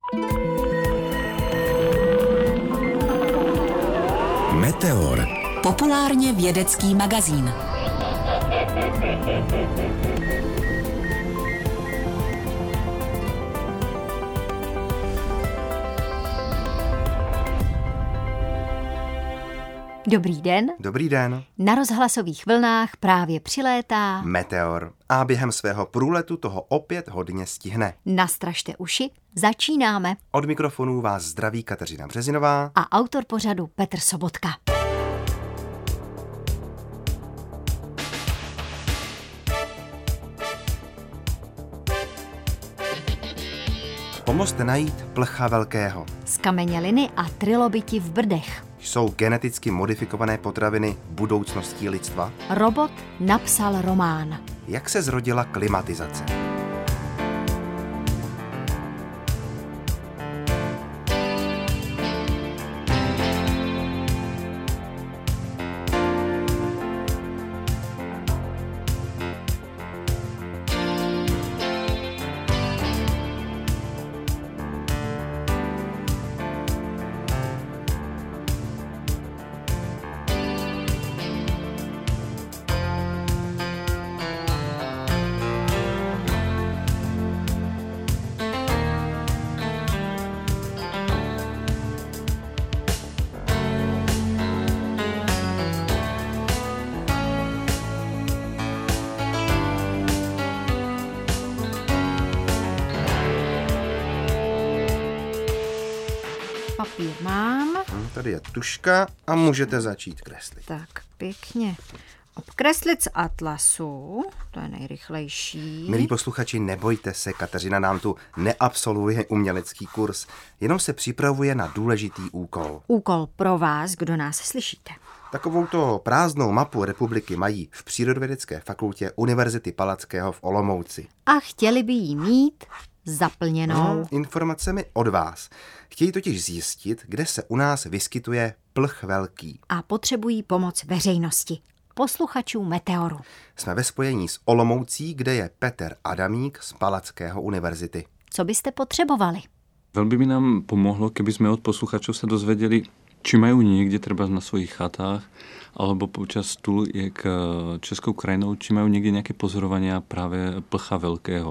Meteor. Populárně vědecký magazín. Dobrý den. Dobrý den. Na rozhlasových vlnách právě přilétá Meteor. A během svého průletu toho opět hodně stihne. Nastražte uši, začínáme. Od mikrofonů vás zdraví Kateřina Březinová A autor pořadu Petr Sobotka. Pomozte najít plcha velkého. Zkameněliny a trilobiti v Brdech. Jsou geneticky modifikované potraviny budoucností lidstva? Robot napsal román. Jak se zrodila klimatizace? Papír mám. Tady je tužka a můžete začít kreslit. Tak, pěkně. Obkreslit z atlasu, to je nejrychlejší. Milí posluchači, nebojte se, Kateřina nám tu neabsolvuje umělecký kurz, jenom se připravuje na důležitý úkol. Úkol pro vás, kdo nás slyšíte. Takovouto prázdnou mapu republiky mají v Přírodovědecké fakultě Univerzity Palackého v Olomouci. A chtěli by jí mít zaplněnou. Informacemi od vás. Chtějí totiž zjistit, kde se u nás vyskytuje plch velký. A potřebují pomoc veřejnosti, posluchačů Meteoru. Jsme ve spojení s Olomoucí, kde je Petr Adamík z Palackého univerzity. Co byste potřebovali? Veľmi by nám pomohlo, keby sme od posluchačov sa dozvedeli, či majú niekde treba na svojich chatách alebo počas túliek českou krajinou, či majú niekde nejaké pozorovania práve plcha veľkého.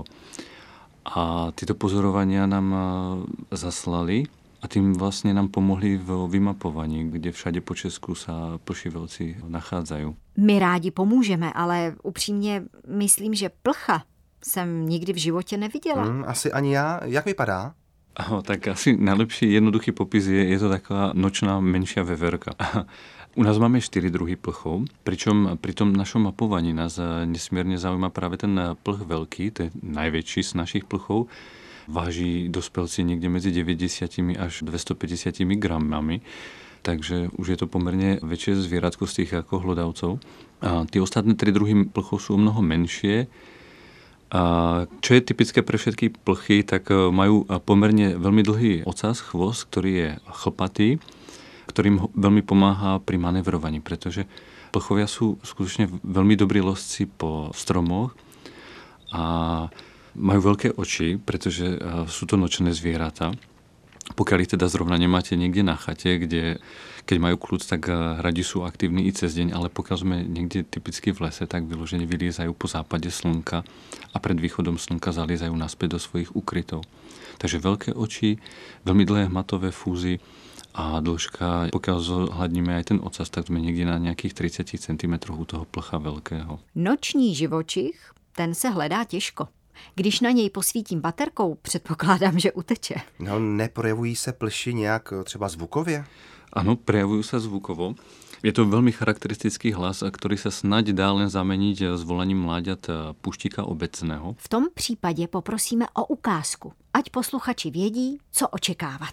A tieto pozorovania nám zaslali a tým vlastne nám pomohli v vymapovaní, kde všade po Česku sa plší velcí nachádzajú. My rádi pomůžeme, ale upřímně myslím, že plcha jsem nikdy v životě neviděla. Asi ani já. Jak vypadá? Tak asi najlepší jednoduchý popis je to taková nočná menšia veverka. U nás máme 4 druhy plchov, pričom pri tom našom mapovaní nás nesmierne zaujíma práve ten plch veľký, to je najväčší z našich plchov. Váži dospelci niekde medzi 90 až 250 gramami, takže už je to pomerne väčšie zvieratko z tých ako hlodavcov. A tie ostatné 3 druhy plchov sú o mnoho menšie. A čo je typické pre všetky plchy, tak majú pomerne veľmi dlhý ocas, chvost, ktorý je chlpatý, ktorým veľmi pomáha pri manevrovaní, pretože plchovia sú skutočne veľmi dobrí lovci po stromoch a majú veľké oči, pretože sú to nočné zvieratá. Pokiaľ ich teda zrovna nemáte niekde na chate, kde keď majú kľud, tak radi sú aktívni i cez deň, ale pokiaľ sme niekde typicky v lese, tak vyložene vyliezajú po západe slnka a pred východom slnka zaliezajú naspäť do svojich ukrytov. Takže veľké oči, veľmi dlhé hmatové fúzy a dĺžka, pokiaľ zohľadníme aj ten ocas, tak sme niekde na nejakých 30 cm u toho plcha veľkého. Noční živočich, ten se hledá těžko. Když na něj posvítím baterkou, předpokládám, že uteče. No, neprojevují se plši nějak třeba zvukově? Áno, prejavujú sa zvukovo. Je to veľmi charakteristický hlas, ktorý sa snáď dá len zameniť s volaním mláďat puštíka obecného. V tom případě poprosíme o ukázku, ať posluchači vědí, co očekávat.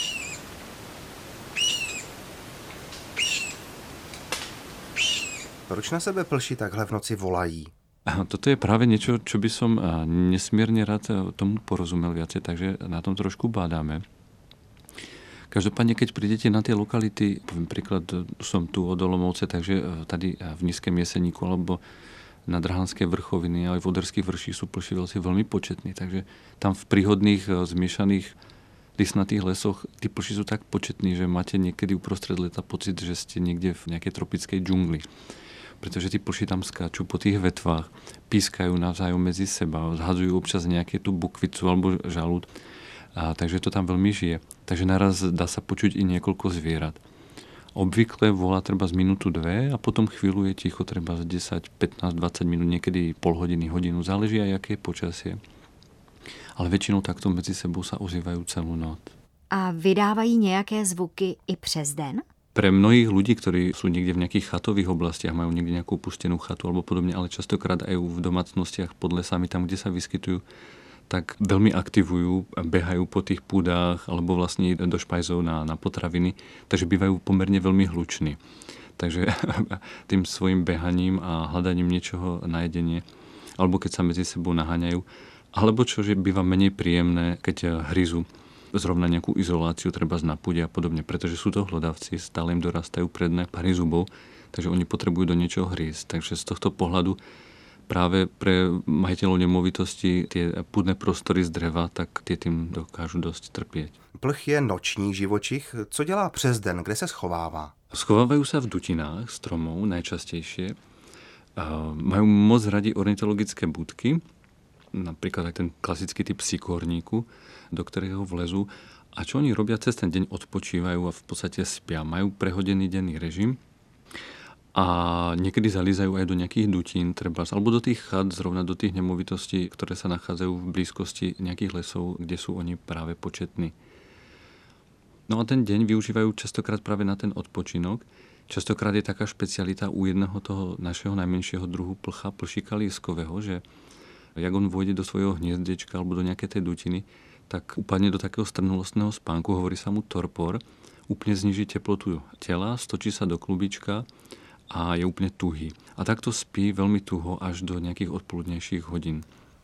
Proč na sebe plši takhle v noci volají? Toto je práve niečo, čo by som nesmierne rád tomu porozumel viacej, takže na tom trošku bádáme. Každopádne, keď prídete na tie lokality, poviem príklad, som tu od Olomouce, takže tady v Nízkém Jeseníku alebo na Drhanské vrchoviny, ale v Oderských vrších sú plši veľcí veľmi početní, takže tam v príhodných zmiešaných listnatých lesoch tí plši sú tak početní, že máte niekedy uprostred leta pocit, že ste niekde v nejakej tropickej džungli. Pretože tí plši tam skáču po tých vetvách, pískajú navzájom medzi seba, zhadzujú občas nejaké tú bukvicu alebo žalúd. Takže to tam veľmi žije. Takže naraz dá sa počuť i niekoľko zvierat. Obvykle volá treba z minútu, dve a potom chvíľu je ticho treba z 10, 15, 20 minút, niekedy pol hodiny, hodinu. Záleží aj, aké je počasie. Ale väčšinou takto medzi sebou sa ozývajú celú noc. A vydávají nějaké zvuky i přes den? Pre mnohých ľudí, ktorí sú niekde v nejakých chatových oblastiach, majú niekde nejakú opustenú chatu alebo podobne, ale častokrát aj v domácnostiach pod lesami, tam, kde sa vyskytujú, tak veľmi aktivujú, behajú po tých púdách alebo vlastne do špajzov na potraviny, takže bývajú pomerne veľmi hluční. Takže tým svojim behaním a hľadaním niečoho na jedenie, alebo keď sa medzi sebou naháňajú, alebo čo, že býva menej príjemné, keď hryzu zrovna nejakú izoláciu treba na púde a podobne, pretože sú to hlodavci, stále im dorastajú predné pary zubov, takže oni potrebujú do niečoho hrísť. Takže z tohto pohľadu práve pre majiteľov nemovitosti tie púdne prostory z dreva, tak tie tým dokážu dosť trpieť. Plch je noční živočich. Co dělá přes den? Kde se schovává? Schovávajú sa v dutinách stromov najčastejšie. Majú moc radi ornitologické budky, napríklad aj ten klasický typ sikorníku, do ktorého vlezú. A čo oni robia cez ten deň? Odpočívajú a v podstate spia. Majú prehodený denný režim a niekedy zalízajú aj do nejakých dutín, alebo do tých chat, zrovna do tých nemovitostí, ktoré sa nachádzajú v blízkosti nejakých lesov, kde sú oni práve početní. No a ten deň využívajú častokrát práve na ten odpočinok. Častokrát je taká špecialita u jedného toho našeho najmenšieho druhu plcha, plšíka lískového, že jak on vôjde do svojho hniezdečka alebo do nejakej tej dutiny, tak upadne do takého strnulostného spánku, hovorí sa mu torpor, úplne zniží teplotu tela, stočí sa do klubička a je úplne tuhý. A takto spí veľmi tuho až do nejakých odpoludnejších hodín.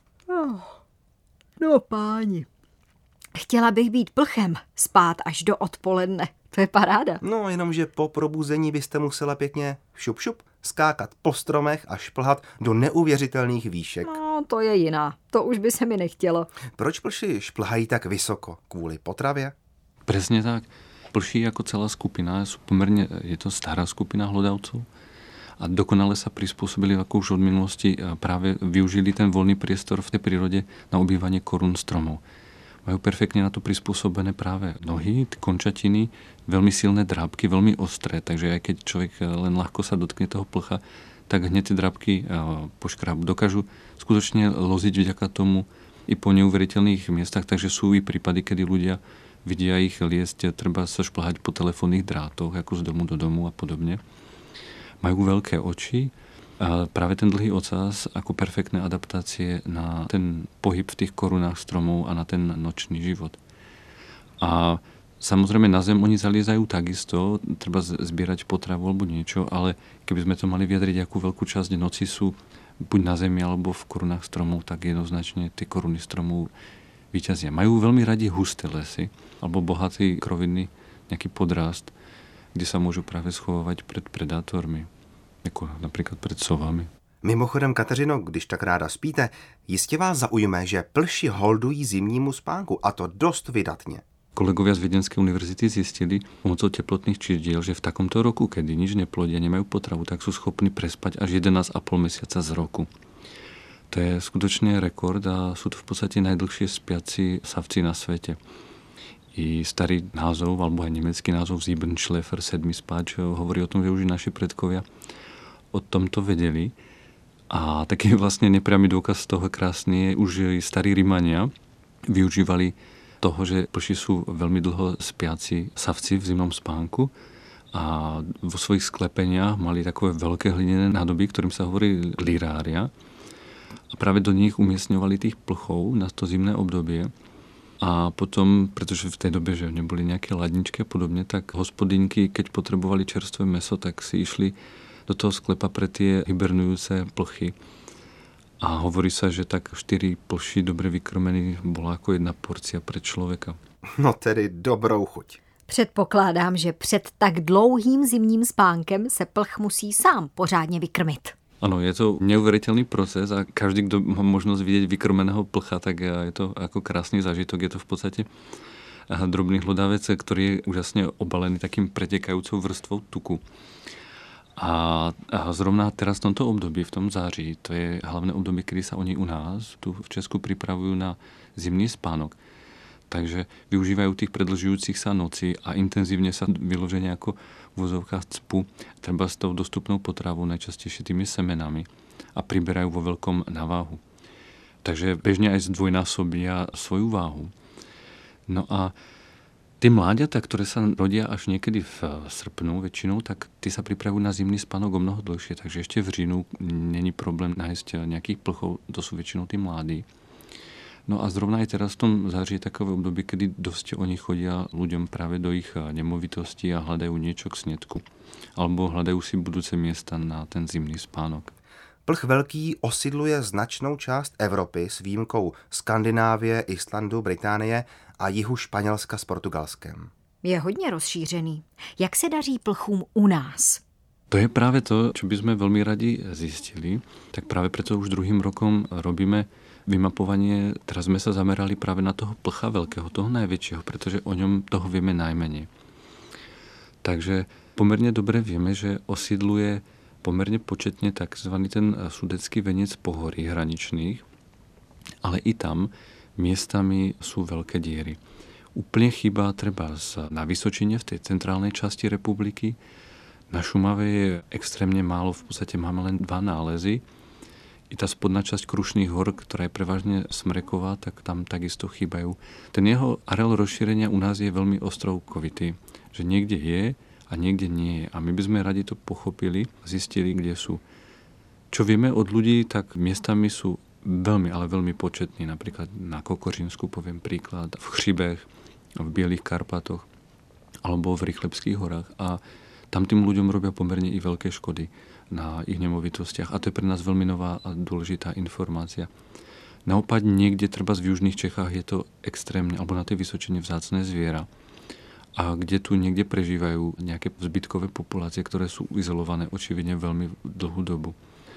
No páni, chtěla bych být plchem, spát až do odpoledne. To je paráda. No, jenomže po probuzení byste musela pěkně šup šup skákat po stromech a šplhat do neuvěřitelných výšek. No, to je jiná. To už by se mi nechtělo. Proč plši šplhají tak vysoko? Kvůli potravě? Presne tak. Plší ako celá skupina, je to stará skupina hlodavcov a dokonale sa prispôsobili, ako už od minulosti práve využili ten voľný priestor v tej prírode na obývanie korún stromov. Majú perfektne na to prispôsobené práve nohy, končatiny, veľmi silné drápky, veľmi ostré, takže aj keď človek len ľahko sa dotkne toho plcha, tak hneď tie drápky poškrábu. Dokážu skutočne loziť vďaka tomu i po neuveriteľných miestach, takže sú i prípady, kedy ľudia vidia ich liesť, treba sa šplhať po telefónnych drátoch, ako z domu do domu a podobne. Majú veľké oči a práve ten dlhý ocas ako perfektné adaptácie na ten pohyb v tých korunách stromov a na ten nočný život. A samozrejme na zem oni zaliezajú takisto, treba zbierať potravu alebo niečo, ale keby sme to mali vyjadriť, akú veľkú časť noci sú buď na zemi alebo v korunách stromov, tak jednoznačne tie koruny stromov vyťazia. Majú veľmi radi husté lesy alebo bohatý krovinný nejaký podrast, kde sa môžu práve schovávať pred predátormi, ako napríklad pred sovami. Mimochodem, Kateřino, když tak ráda spíte, jistě vás zaujme, že plši holdují zimnímu spánku, a to dost vydatně. Kolegovia z Viedenskej univerzity zistili pomocou teplotných čísliel, že v takomto roku, kedy nič neplodia, nemajú potravu, tak sú schopní prespať až 11,5 mesiaca z roku. To je skutočne rekord a sú to v podstate najdlhšie spiaci savci na svete. I starý názov, alebo aj nemecký názov Siebenschläfer, 7 spáč, hovorí o tom, že už naši predkovia o tomto vedeli. A taký vlastne nepriamy dôkaz toho krásny je, už starí Rimania využívali toho, že plši sú veľmi dlho spiaci savci v zimnom spánku a vo svojich sklepeniach mali takové veľké hlinené nádoby, ktorým sa hovorí lirária. A práve do nich umiestňovali tých plchov na to zimné obdobie. A potom, pretože v tej dobe, že neboli nejaké ladničky a podobne, tak hospodinky, keď potrebovali čerstvé mäso, tak si išli do toho sklepa pre tie hibernujúce plchy. A hovorí sa, že tak 4 plši dobre vykrmení bola ako jedna porcia pre človeka. No tedy dobrou chuť. Předpokládám, že před tak dlouhým zimním spánkem se plch musí sám pořádně vykrmit. Áno, je to neuveriteľný proces a každý, kto má možnosť vidieť vykrmeného plcha, tak je to ako krásny zážitok. Je to v podstate drobný hlodavec, ktorý je úžasne obalený takým pretekajúcou vrstvou tuku. A zrovna teraz v tomto období, v tom září, to je hlavné obdobie, kedy sa oni u nás tu v Česku pripravujú na zimný spánok. Takže využívajú tých predĺžujúcich sa nocí a intenzívne sa vyloženia ako v vozovkách cpu, treba s tou dostupnou potravou, najčastejšie tými semenami a priberajú vo veľkom na váhu. Takže bežne aj zdvojnásobia svoju váhu. No a tie mláďatá, ktoré sa rodia až niekedy v srpnu väčšinou, tak tie sa pripravujú na zimný spánok o mnoho dlhšie, takže ešte v říjnu není problém nájsť nejakých plchov, to sú väčšinou tí mladí. No a zrovna aj teraz v tom září je takové obdobie, kedy dosť oni chodia ľuďom práve do ich nemovitostí a hľadajú niečo k sniedku. Alebo hľadajú si budúce miesta na ten zimný spánok. Plch velký osidluje značnou část Evropy s výjimkou Skandinávie, Islandu, Británie a jihu Španělska s Portugalskem. Je hodně rozšířený. Jak se daří plchům u nás? To je práve to, čo by sme veľmi radi zistili. Tak práve preto už druhým rokom robíme vymapovanie. Teraz sme sa zamerali práve na toho plcha veľkého, toho najväčšieho, pretože o ňom toho vieme najmenej. Takže pomerne dobre vieme, že osídluje pomerne početne tzv. Ten sudecký veniec pohorí hraničných, ale i tam miestami sú veľké diery. Úplne chýba treba na Vysočine, v tej centrálnej časti republiky. Na Šumave je extrémne málo, v podstate máme len 2 nálezy. I tá spodná časť Krušných hor, ktorá je prevažne smreková, tak tam takisto chýbajú. Ten jeho areál rozšírenia u nás je veľmi ostrovkovitý, že niekde je a niekde nie je. A my by sme radi to pochopili, zistili, kde sú. Čo vieme od ľudí, tak miestami sú veľmi, ale veľmi početní. Napríklad na Kokořínsku, poviem príklad, v Chřibech, v Bielých Karpatoch alebo v Rychlebských horách. A tam tým ľuďom robia pomerne i veľké škody na ich nemovitostiach. A to je pre nás veľmi nová a dôležitá informácia. Naopak niekde, treba v južných Čechách, je to extrémne, alebo na tej Vysočine vzácne zviera. A kde tu niekde prežívajú nejaké zbytkové populácie, ktoré sú izolované očividne veľmi dlhú dobu.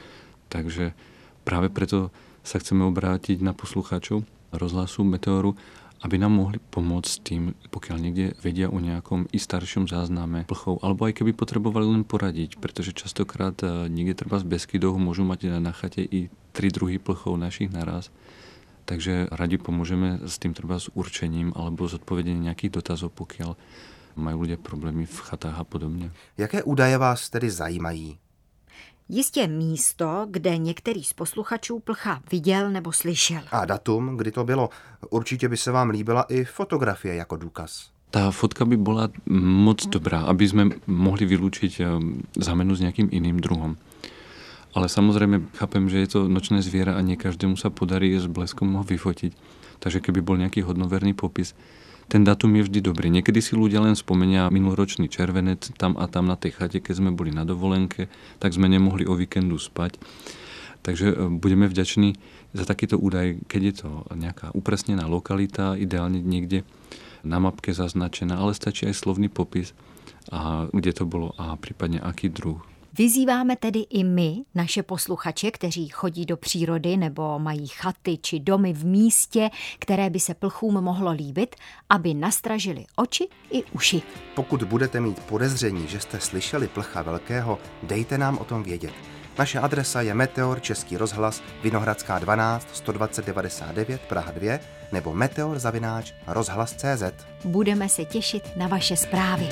Takže práve preto sa chceme obrátiť na poslucháčov rozhlasu Meteoru, aby nám mohli pomôcť tým, pokiaľ niekde vedia o nejakom i staršom zázname plchov, alebo aj keby potrebovali len poradiť, pretože častokrát niekde treba z Beskydov môžu mať na chate i 3 druhy plchov našich naraz. Takže radi pomôžeme s tým treba s určením alebo s odpovedením nejakých dotazov, pokiaľ majú ľudia problémy v chatách a podobne. Jaké údaje vás tedy zajímají? Jistě místo, kde některý z posluchačů plcha viděl nebo slyšel. A datum, kdy to bylo? Určitě by se vám líbila i fotografie jako důkaz. Tá fotka by bola moc dobrá, aby sme mohli vylúčiť zámenu s nejakým iným druhom. Ale samozrejme chápem, že je to nočné zviera a nie každému sa podarí s bleskom ho vyfotiť. Takže keby bol nejaký hodnoverný popis, ten datum je vždy dobrý. Niekedy si ľudia len spomenia minuloročný červenec tam a tam na tej chate, keď sme boli na dovolenke, tak sme nemohli o víkendu spať. Takže budeme vďační za takýto údaj, keď je to nejaká upresnená lokalita, ideálne niekde na mapke zaznačená, ale stačí aj slovný popis, a kde to bolo a prípadne aký druh. Vyzýváme tedy i my, naše posluchače, kteří chodí do přírody nebo mají chaty či domy v místě, které by se plchům mohlo líbit, aby nastražili oči i uši. Pokud budete mít podezření, že jste slyšeli plcha velkého, dejte nám o tom vědět. Naše adresa je Meteor, Český rozhlas, Vinohradská 12 120 99 Praha 2 nebo meteor@rozhlas.cz. Budeme se těšit na vaše zprávy.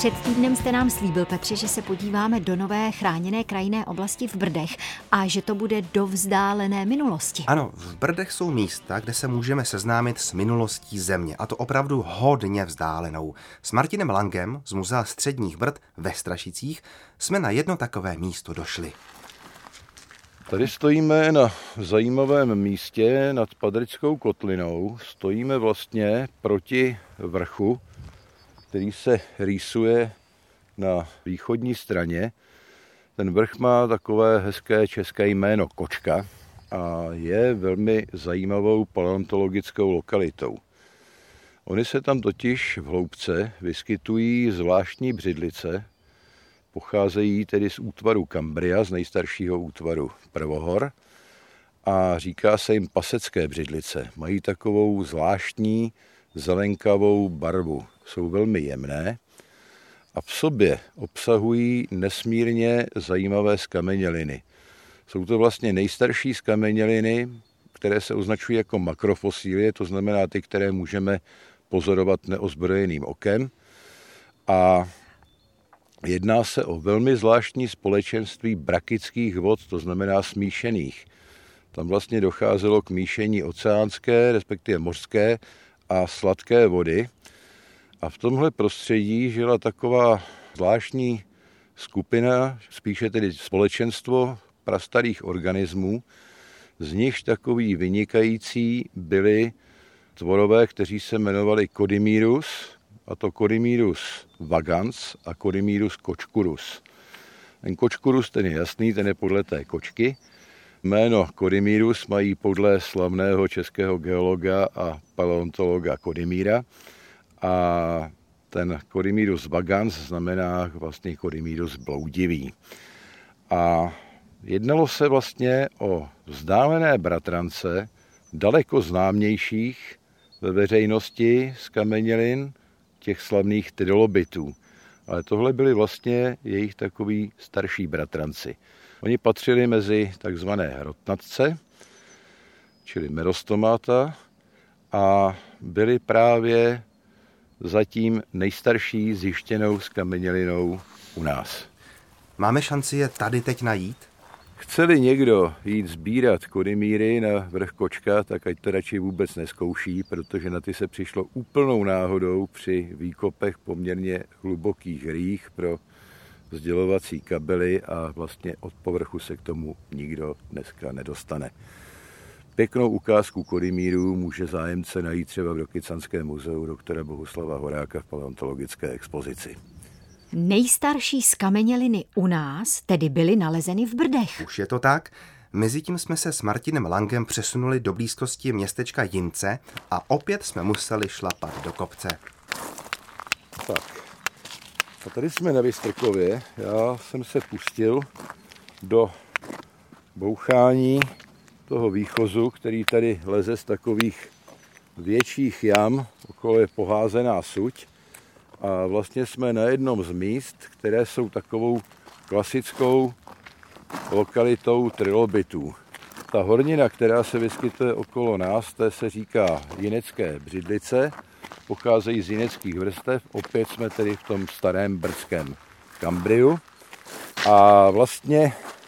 Před týdnem jste nám slíbil, Petře, že se podíváme do nové chráněné krajinné oblasti v Brdech a že to bude do vzdálené minulosti. Ano, v Brdech jsou místa, kde se můžeme seznámit s minulostí země, a to opravdu hodně vzdálenou. S Martinem Langem z Muzea středních Brd ve Strašicích jsme na jedno takové místo došli. Tady stojíme na zajímavém místě nad Padrčskou kotlinou. Stojíme vlastně proti vrchu, který se rýsuje na východní straně. Ten vrch má takové hezké české jméno Kočka a je velmi zajímavou paleontologickou lokalitou. Ony se tam totiž v hloubce vyskytují zvláštní břidlice, pocházejí tedy z útvaru Kambria, z nejstaršího útvaru prvohor, a říká se jim pasecké břidlice. Mají takovou zvláštní zelenkavou barvu, jsou velmi jemné a v sobě obsahují nesmírně zajímavé zkameněliny. Jsou to vlastně nejstarší zkameněliny, které se označují jako makrofosílie, to znamená ty, které můžeme pozorovat neozbrojeným okem. A jedná se o velmi zvláštní společenství brakických vod, to znamená smíšených. Tam vlastně docházelo k míšení oceánské, respektive mořské a sladké vody. A v tomhle prostředí žila taková zvláštní skupina, spíše tedy společenstvo prastarých organismů. Z nichž takový vynikající byli tvorové, kteří se jmenovali Codimyrus, a to Codimyrus vagans a Codimyrus kočkurus. Ten kočkurus, ten je jasný, ten je podle té kočky. Jméno Codimyrus mají podle slavného českého geologa a paleontologa Codimyra a ten Codimyrus vagans znamená vlastně Codimyrus bloudivý. A jednalo se vlastně o vzdálené bratrance daleko známějších ve veřejnosti zkamenělin těch slavných trilobitů. Ale tohle byli vlastně jejich takový starší bratranci. Oni patřili mezi takzvané hrotnatce, čili merostomata, a byli právě zatím nejstarší zjištěnou zkamenělinou u nás. Máme šanci je tady teď najít? Chce-li někdo jít sbírat Codimyry na vrch Kočka, tak ať to radši vůbec neskouší, protože na ty se přišlo úplnou náhodou při výkopech poměrně hlubokých rých pro sdělovací kabely a vlastně od povrchu se k tomu nikdo dneska nedostane. Pěknou ukázku Codimyrů může zájemce najít třeba v Rokycanském muzeu doktora Bohuslava Horáka v paleontologické expozici. Nejstarší zkameněliny u nás tedy byly nalezeny v Brdech. Už je to tak. Mezitím jsme se s Martinem Langem přesunuli do blízkosti městečka Jince a opět jsme museli šlapat do kopce. Tak, a tady jsme na Vystrkově. Já jsem se pustil do bouchání toho výchozu, který tady leze z takových větších jam, okolo je poházená suť. A vlastně jsme na jednom z míst, které jsou takovou klasickou lokalitou trilobitů. Ta hornina, která se vyskytuje okolo nás, té se říká jinecké břidlice, pocházejí z jineckých vrstev, opět jsme tedy v tom starém brdském Kambriu. A vlastně,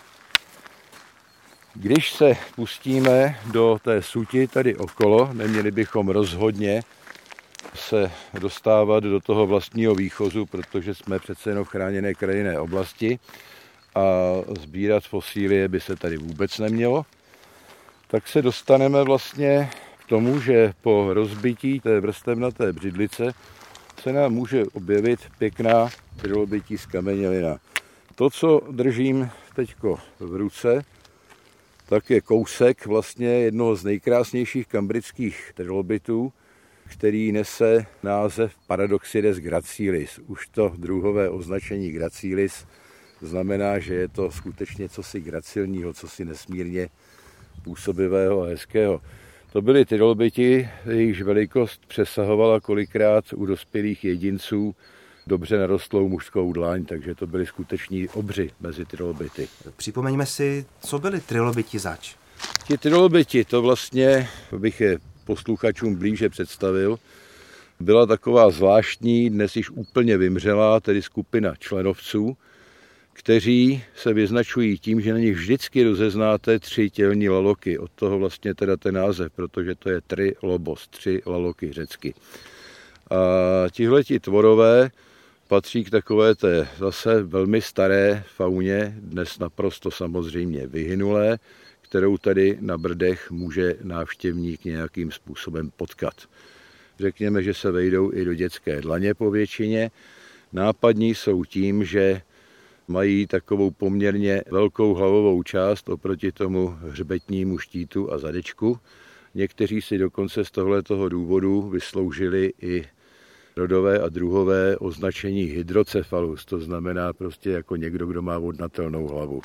když se pustíme do té suti tady okolo, neměli bychom rozhodně se dostávat do toho vlastního výchozu, protože jsme přece jenom v chráněné krajinné oblasti a sbírat fosílie by se tady vůbec nemělo, tak se dostaneme vlastně k tomu, že po rozbití té vrstevnaté břidlice se nám může objevit pěkná trilobití zkamenělina. To, co držím teďko v ruce, tak je kousek vlastně jednoho z nejkrásnějších kambrických trilobitů, který nese název Paradoxides gracilis. Už to druhové označení gracilis znamená, že je to skutečně cosi gracilního, cosi nesmírně působivého a hezkého. To byly trilobiti, jejichž velikost přesahovala kolikrát u dospělých jedinců dobře narostlou mužskou dlaň, takže to byly skuteční obři mezi trilobity. Připomeňme si, co byli trilobiti zač. Ti trilobiti, to vlastně bych je posluchačům blíže představil, byla taková zvláštní, dnes již úplně vymřelá, tedy skupina členovců, kteří se vyznačují tím, že na nich vždycky rozeznáte 3 tělní laloky. Od toho vlastně teda ten název, protože to je trilobos, 3 laloky řecky. A tihleti tvorové patří k takové té zase velmi staré fauně, dnes naprosto samozřejmě vyhynulé, kterou tady na Brdech může návštěvník nějakým způsobem potkat. Řekněme, že se vejdou i do dětské dlaně po většině. Nápadní jsou tím, že mají takovou poměrně velkou hlavovou část oproti tomu hřbetnímu štítu a zadečku. Někteří si dokonce z tohletoho důvodu vysloužili i rodové a druhové označení hydrocephalus, to znamená prostě jako někdo, kdo má vodnatelnou hlavu.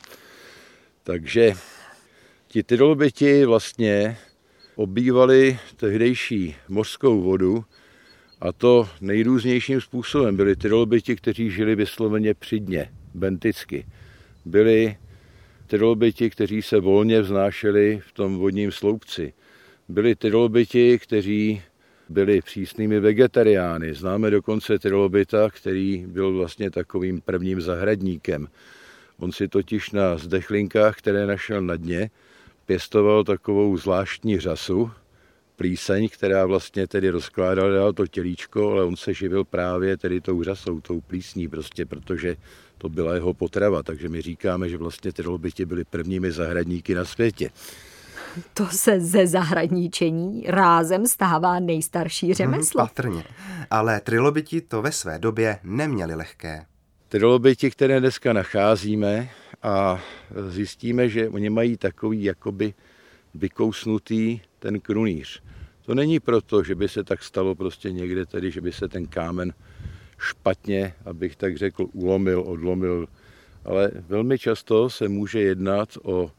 Takže ti trilobiti vlastně obývali tehdejší mořskou vodu, a to nejrůznějším způsobem. Byli trilobiti, kteří žili vysloveně při dně, benticky. Byli trilobiti, kteří se volně vznášeli v tom vodním sloupci. Byli trilobiti, kteří byli přísnými vegetariány. Známe dokonce trilobita, který byl vlastně takovým prvním zahradníkem. On si totiž na zdechlinkách, které našel na dně, pěstoval takovou zvláštní řasu, plíseň, která vlastně tedy rozkládala dál to tělíčko, ale on se živil právě tedy tou řasou, tou plísní prostě, protože to byla jeho potrava. Takže my říkáme, že vlastně trilobiti byli prvními zahradníky na světě. To se ze zahradníčení rázem stává nejstarší řemeslo. Patrně. Ale trilobiti to ve své době neměli lehké. Trilobiti, které dneska nacházíme a zjistíme, že oni mají takový jakoby vykousnutý ten krunýř. To není proto, že by se tak stalo prostě někde tedy, že by se ten kámen špatně, abych tak řekl, ulomil, odlomil, ale velmi často se může jednat o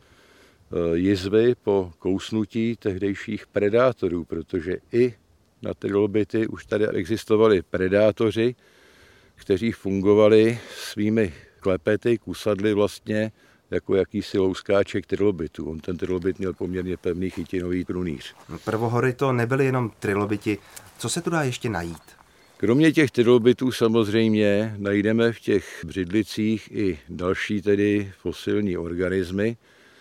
jizvy po kousnutí tehdejších predátorů, protože i na trilobity už tady existovali predátoři, kteří fungovali svými klepety, kusadly vlastně jako jakýsi louskáček trilobitů. On ten trilobit měl poměrně pevný chytinový krunýř. Prvohory to nebyly jenom trilobiti. Co se tu dá ještě najít? Kromě těch trilobitů samozřejmě najdeme v těch břidlicích i další tedy fosilní organismy.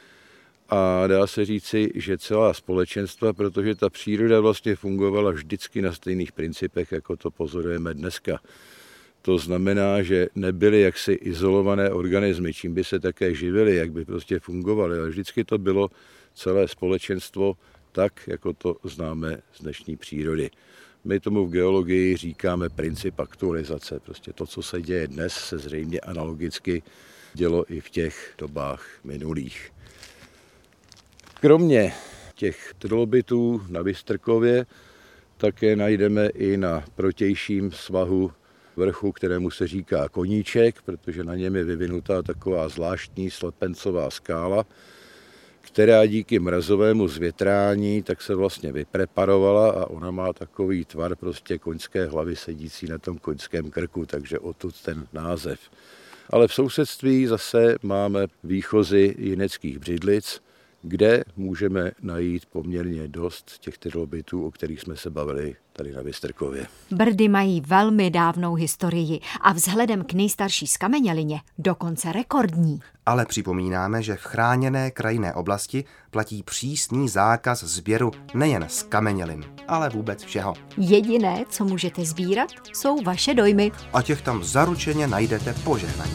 A dá se říci, že celá společenstva, protože ta příroda vlastně fungovala vždycky na stejných principech, jako to pozorujeme dneska. To znamená, že nebyly jaksi izolované organismy, čím by se také živily, jak by prostě fungovaly, ale vždycky to bylo celé společenstvo tak, jako to známe z dnešní přírody. My tomu v geologii říkáme princip aktualizace. Prostě to, co se děje dnes, se zřejmě analogicky dělo i v těch dobách minulých. Kromě těch trilobitů na Vystrkově také najdeme i na protějším svahu vrchu, kterému se říká Koníček, protože na něm je vyvinutá taková zvláštní slepencová skála, která díky mrazovému zvětrání tak se vlastně vypreparovala a ona má takový tvar prostě koňské hlavy sedící na tom koňském krku, takže odtud ten název. Ale v sousedství zase máme výchozy jineckých břidlic, kde můžeme najít poměrně dost těch trilobitů, o kterých jsme se bavili tady na Vystrkově. Brdy mají velmi dávnou historii a vzhledem k nejstarší skamenělině dokonce rekordní. Ale připomínáme, že v chráněné krajinné oblasti platí přísný zákaz sběru nejen skamenělin, ale vůbec všeho. Jediné, co můžete sbírat, jsou vaše dojmy. A těch tam zaručeně najdete požehnaně.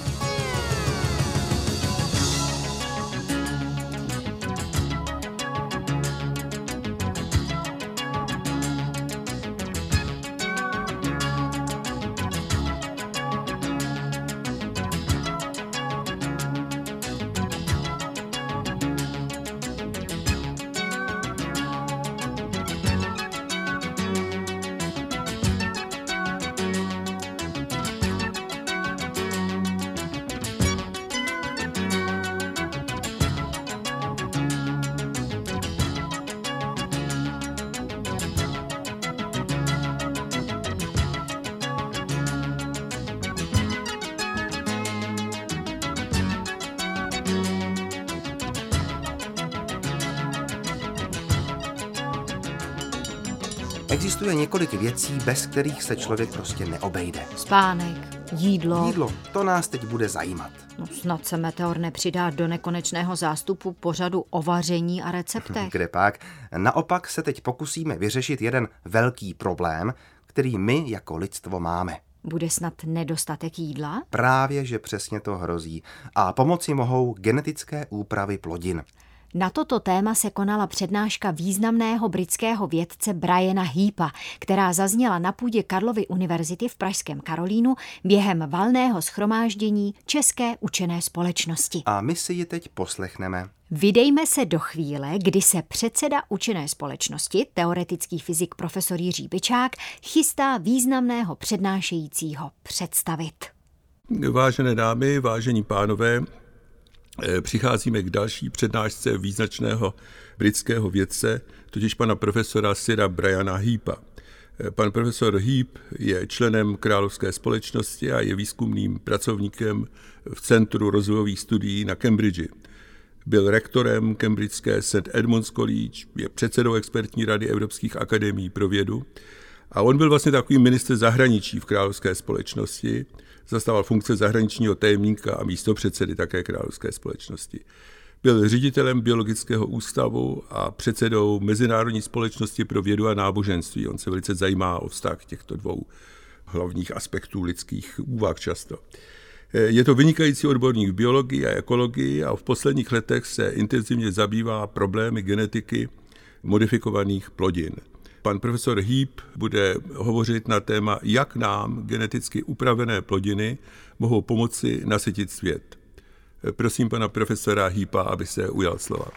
Existuje několik věcí, bez kterých se člověk prostě neobejde. Spánek, jídlo. Jídlo, to nás teď bude zajímat. No, snad se Meteor nepřidá do nekonečného zástupu pořadu o vaření a receptech. Kde pak? Naopak se teď pokusíme vyřešit jeden velký problém, který my jako lidstvo máme. Bude snad nedostatek jídla? Právě, že přesně to hrozí. A pomoci mohou genetické úpravy plodin. Na toto téma se konala přednáška významného britského vědce Briana Heapa, která zazněla na půdě Karlovy univerzity v pražském Karolínu během valného shromáždění České učené společnosti. A my si ji teď poslechneme. Vydejme se do chvíle, kdy se předseda učené společnosti, teoretický fyzik profesor Jiří Byčák, chystá významného přednášejícího představit. Vážené dámy, vážení pánové, přicházíme k další přednášce význačného britského vědce, totiž pana profesora Sira Briana Heapa. Pan profesor Heap je členem Královské společnosti a je výzkumným pracovníkem v Centru rozvojových studií na Cambridge. Byl rektorem cambridgeské St. Edmunds College, je předsedou expertní rady Evropských akademií pro vědu a on byl vlastně takový ministr zahraničí v Královské společnosti, zastával funkce zahraničního tajemníka a místopředsedy také Královské společnosti. Byl ředitelem biologického ústavu a předsedou Mezinárodní společnosti pro vědu a náboženství. On se velice zajímá o vztah těchto dvou hlavních aspektů lidských úvah často. Je to vynikající odborník v biologii a ekologii a v posledních letech se intenzivně zabývá problémy genetiky modifikovaných plodin. Pan profesor Heap bude hovořit na téma, jak nám geneticky upravené plodiny mohou pomoci nasytit svět. Prosím pana profesora Heapa, aby se ujal slova.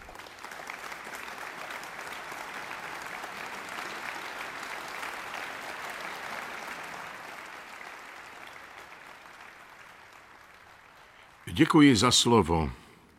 Děkuji za slovo.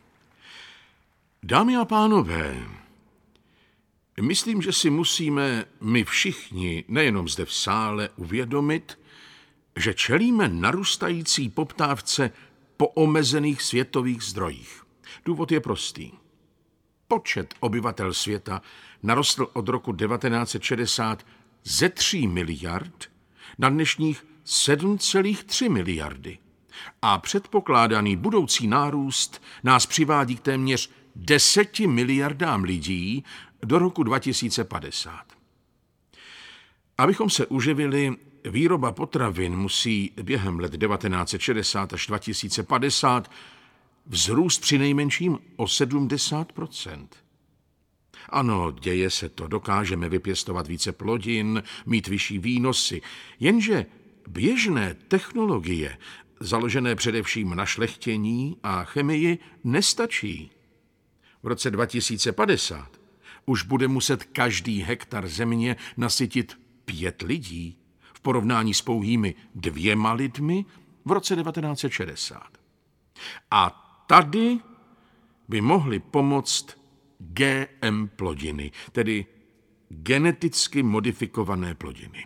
Dámy a pánové, myslím, že si musíme my všichni, nejenom zde v sále, uvědomit, že čelíme narůstající poptávce po omezených světových zdrojích. Důvod je prostý. Počet obyvatel světa narostl od roku 1960 ze 3 miliard na dnešních 7,3 miliardy. A předpokládaný budoucí nárůst nás přivádí k téměř 10 miliardám lidí do roku 2050. Abychom se uživili, výroba potravin musí během let 1960 až 2050 vzrůst přinejmenším o 70%. Ano, děje se to, dokážeme vypěstovat více plodin, mít vyšší výnosy, jenže běžné technologie, založené především na šlechtění a chemii, nestačí. V roce 2050 už bude muset každý hektar země nasytit 5 lidí v porovnání s pouhými 2 lidmi v roce 1960. A tady by mohly pomoct GM plodiny, tedy geneticky modifikované plodiny.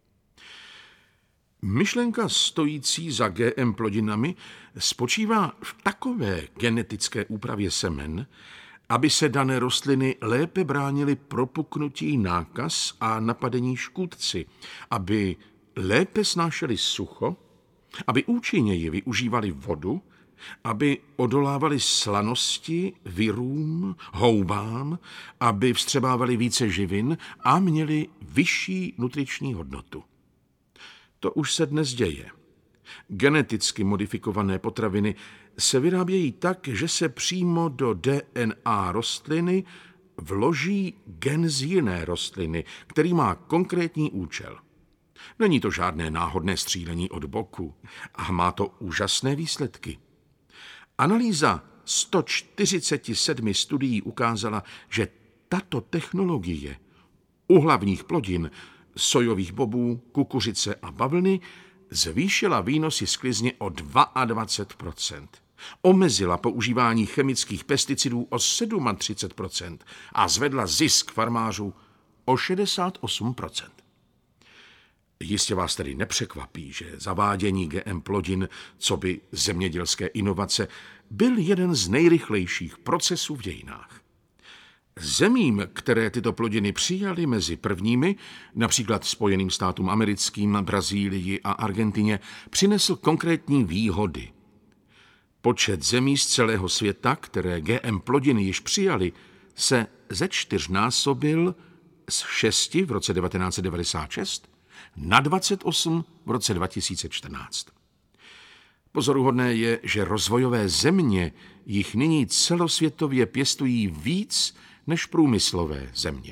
Myšlenka stojící za GM plodinami spočívá v takové genetické úpravě semen, aby se dané rostliny lépe bránily propuknutí nákaz a napadení škůdci, aby lépe snášely sucho, aby účinněji využívali vodu, aby odolávali slanosti, virům, houbám, aby vstřebávali více živin a měli vyšší nutriční hodnotu. To už se dnes děje. Geneticky modifikované potraviny se vyrábějí tak, že se přímo do DNA rostliny vloží gen z jiné rostliny, který má konkrétní účel. Není to žádné náhodné střílení od boku a má to úžasné výsledky. Analýza 147 studií ukázala, že tato technologie u hlavních plodin, sojových bobů, kukuřice a bavlny zvýšila výnosy sklizně o 22%. Omezila používání chemických pesticidů o 37% a zvedla zisk farmářů o 68%. Jistě vás tedy nepřekvapí, že zavádění GM plodin coby zemědělské inovace byl jeden z nejrychlejších procesů v dějinách. Zemím, které tyto plodiny přijaly mezi prvními, například Spojeným státům americkým, Brazílii a Argentině, přinesl konkrétní výhody. Počet zemí z celého světa, které GM plodiny již přijaly, se zečtyřnásobil z 6 v roce 1996 na 28 v roce 2014. Pozoruhodné je, že rozvojové země jich nyní celosvětově pěstují víc než průmyslové země.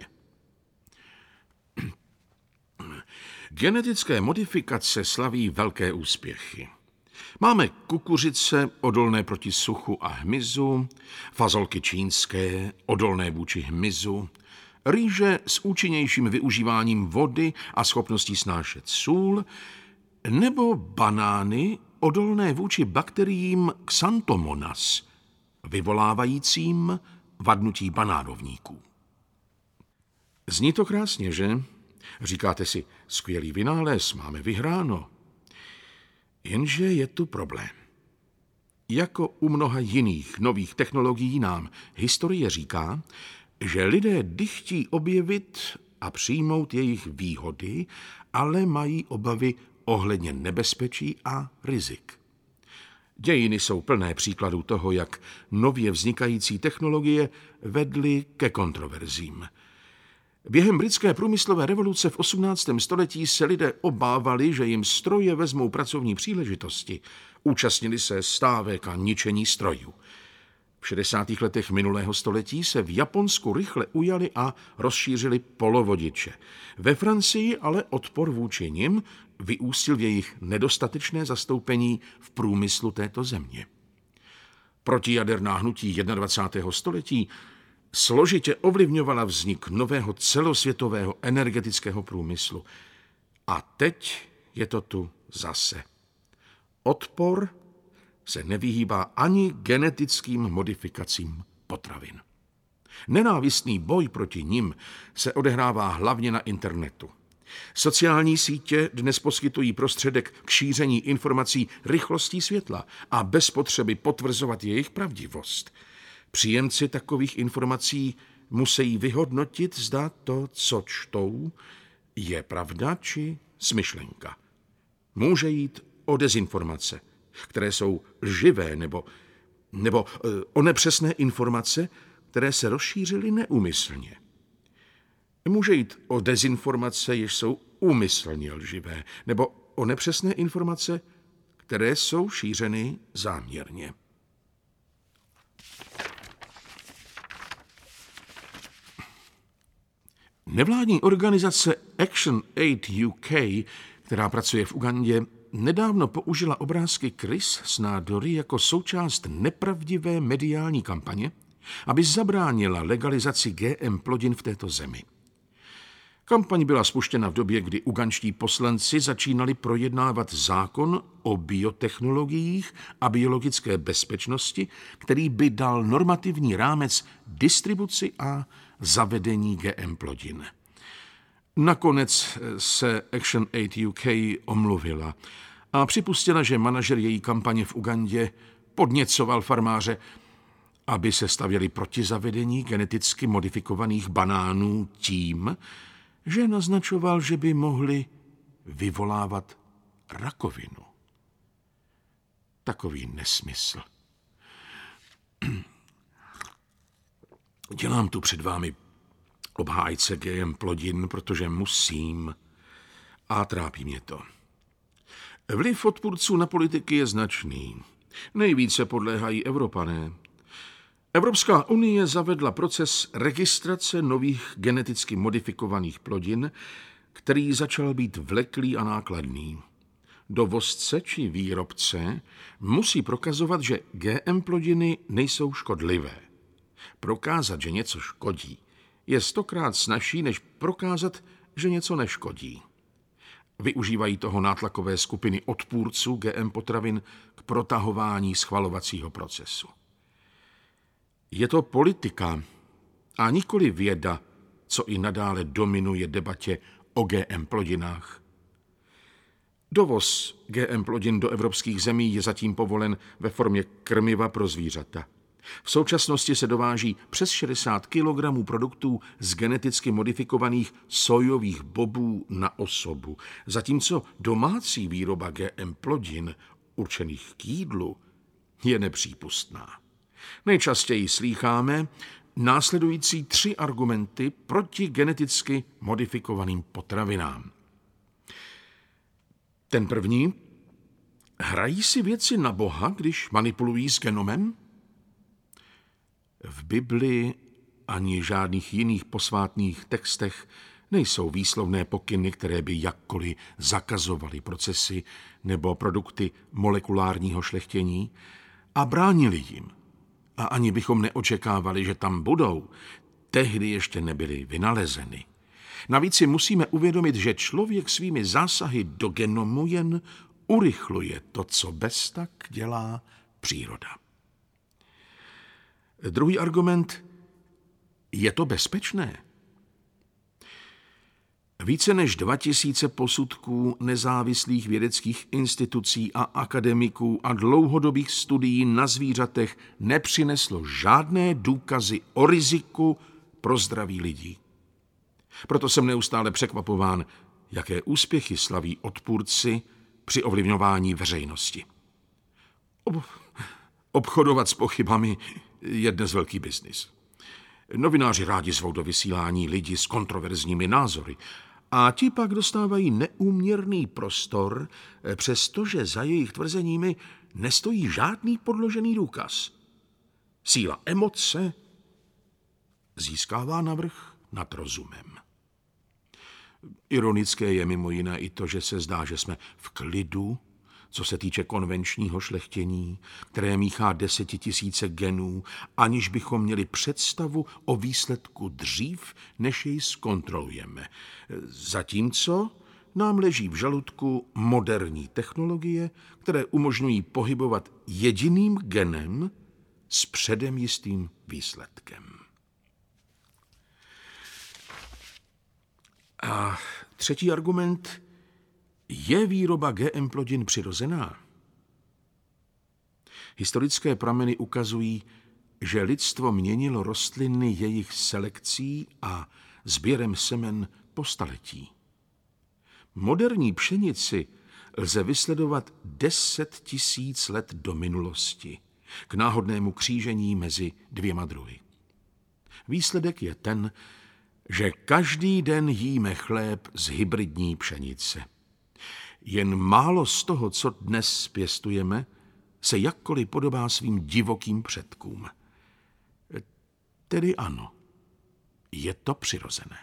Genetické modifikace slaví velké úspěchy. Máme kukuřice odolné proti suchu a hmyzu, fazolky čínské odolné vůči hmyzu, rýže s účinnějším využíváním vody a schopností snášet sůl, nebo banány odolné vůči bakteriím Xanthomonas, vyvolávajícím vadnutí banánovníků. Zní to krásně, že? Říkáte si, skvělý vynález, máme vyhráno. Jenže je tu problém. Jako u mnoha jiných nových technologií nám historie říká, že lidé dychtí objevit a přijmout jejich výhody, ale mají obavy ohledně nebezpečí a rizik. Dějiny jsou plné příkladů toho, jak nově vznikající technologie vedly ke kontroverzím. Během britské průmyslové revoluce v 18. století se lidé obávali, že jim stroje vezmou pracovní příležitosti. Účastnili se stávek a ničení strojů. V 60. letech minulého století se v Japonsku rychle ujali a rozšířili polovodiče. Ve Francii ale odpor vůči nim vyústil v jejich nedostatečné zastoupení v průmyslu této země. Protijaderná hnutí 21. století složitě ovlivňovala vznik nového celosvětového energetického průmyslu. A teď je to tu zase. Odpor se nevyhýbá ani genetickým modifikacím potravin. Nenávistný boj proti nim se odehrává hlavně na internetu. Sociální sítě dnes poskytují prostředek k šíření informací rychlostí světla a bez potřeby potvrzovat jejich pravdivost. Příjemci takových informací musí vyhodnotit, zda to, co čtou, je pravda či smyšlenka. Může jít o dezinformace, které jsou lživé, nebo o nepřesné informace, které se rozšířily neúmyslně. Může jít o dezinformace, jež jsou úmyslně lživé, nebo o nepřesné informace, které jsou šířeny záměrně. Nevládní organizace Action Aid UK, která pracuje v Ugandě, nedávno použila obrázky krys s nádory jako součást nepravdivé mediální kampaně, aby zabránila legalizaci GM plodin v této zemi. Kampaň byla spuštěna v době, kdy ugandští poslanci začínali projednávat zákon o biotechnologiích a biologické bezpečnosti, který by dal normativní rámec distribuci a zavedení GM plodin. Nakonec se Action Aid UK omluvila a připustila, že manažer její kampaně v Ugandě podněcoval farmáře, aby se stavěli proti zavedení geneticky modifikovaných banánů tím, že naznačoval, že by mohli vyvolávat rakovinu. Takový nesmysl. Dělám tu před vámi obhájce GM plodin, protože musím a trápí mě to. Vliv odpůrců na politiky je značný. Nejvíce podléhají Evropané. Evropská unie zavedla proces registrace nových geneticky modifikovaných plodin, který začal být vleklý a nákladný. Dovozce či výrobce musí prokazovat, že GM plodiny nejsou škodlivé. Prokázat, že něco škodí, je 100krát snazší, než prokázat, že něco neškodí. Využívají toho nátlakové skupiny odpůrců GM potravin k protahování schvalovacího procesu. Je to politika a nikoli věda, co i nadále dominuje debatě o GM plodinách. Dovoz GM plodin do evropských zemí je zatím povolen ve formě krmiva pro zvířata. V současnosti se dováží přes 60 kg produktů z geneticky modifikovaných sojových bobů na osobu, zatímco domácí výroba GM plodin určených k jídlu je nepřípustná. Nejčastěji slýcháme následující 3 argumenty proti geneticky modifikovaným potravinám. Ten první: hrají si vědci na Boha, když manipulují s genomem? V Bibli ani žádných jiných posvátných textech nejsou výslovné pokyny, které by jakkoliv zakazovaly procesy nebo produkty molekulárního šlechtění a bránili jim. A ani bychom neočekávali, že tam budou. Tehdy ještě nebyly vynalezeny. Navíc si musíme uvědomit, že člověk svými zásahy do genomu jen urychluje to, co beztak dělá příroda. Druhý argument: je to bezpečné? Více než 2000 posudků nezávislých vědeckých institucí a akademiků a dlouhodobých studií na zvířatech nepřineslo žádné důkazy o riziku pro zdraví lidí. Proto jsem neustále překvapován, jaké úspěchy slaví odpůrci při ovlivňování veřejnosti. Obchodovat s pochybami je dnes velký biznis. Novináři rádi zvou do vysílání lidi s kontroverzními názory a ti pak dostávají neúměrný prostor, přestože za jejich tvrzeními nestojí žádný podložený důkaz. Síla emoce získává navrch nad rozumem. Ironické je mimo jiné i to, že se zdá, že jsme v klidu, co se týče konvenčního šlechtění, které míchá 10 000 genů, aniž bychom měli představu o výsledku dřív, než jej zkontrolujeme. Zatímco nám leží v žaludku moderní technologie, které umožňují pohybovat jediným genem s předem jistým výsledkem. A třetí argument: je výroba GM plodin přirozená? Historické prameny ukazují, že lidstvo měnilo rostliny jejich selekcí a sběrem semen po staletí. Moderní pšenici lze vysledovat 10 000 let do minulosti k náhodnému křížení mezi 2 druhy. Výsledek je ten, že každý den jíme chléb z hybridní pšenice. Jen málo z toho, co dnes pěstujeme, se jakkoliv podobá svým divokým předkům. Tedy ano, je to přirozené.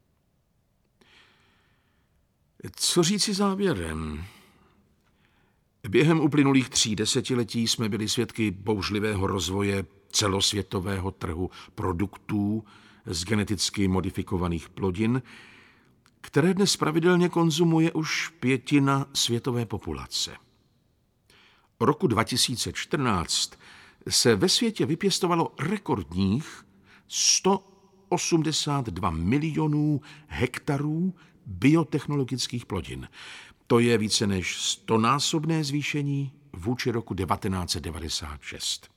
Co říci závěrem? Během uplynulých 3 desetiletí jsme byli svědky bouřlivého rozvoje celosvětového trhu produktů z geneticky modifikovaných plodin, které dnes pravidelně konzumuje už 1/5 světové populace. Roku 2014 se ve světě vypěstovalo rekordních 182 milionů hektarů biotechnologických plodin. To je více než 100násobné zvýšení vůči roku 1996.